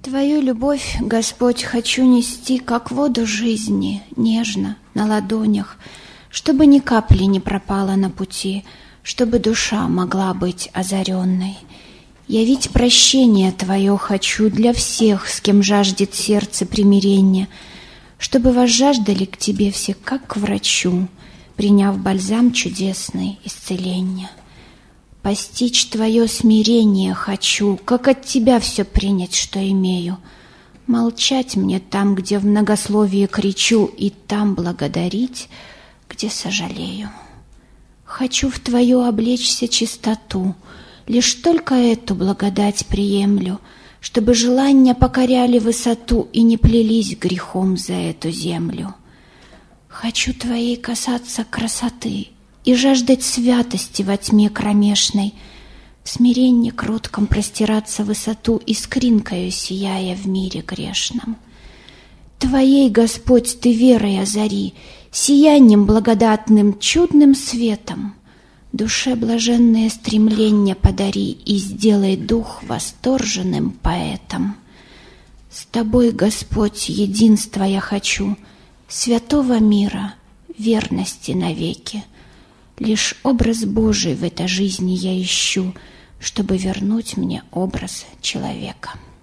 Твою любовь, Господь, хочу нести, как воду жизни, нежно, на ладонях, чтобы ни капли не пропало на пути, чтобы душа могла быть озаренной. Явить прощение Твое хочу для всех, с кем жаждет сердце примирения, чтобы возжаждали к Тебе все, как к врачу, приняв бальзам чудесный исцеления. Постичь Твое смирение хочу, как от Тебя все принять, что имею. Молчать мне там, где в многословии кричу, и там благодарить, где сожалею. Хочу в Твою облечься чистоту, лишь только эту благодать приемлю, чтобы желания покоряли высоту и не плелись грехом за эту землю. Хочу Твоей касаться красоты и жаждать святости во тьме кромешной, в смирении кротком простираться в высоту, искринкою сияя в мире грешном. Твоей, Господь, Ты верой озари, сиянием благодатным, чудным светом, душе блаженное стремление подари и сделай дух восторженным поэтом. С Тобой, Господь, единства я хочу, святого мира, верности навеки. Лишь образ Божий в этой жизни я ищу, чтобы вернуть мне образ человека.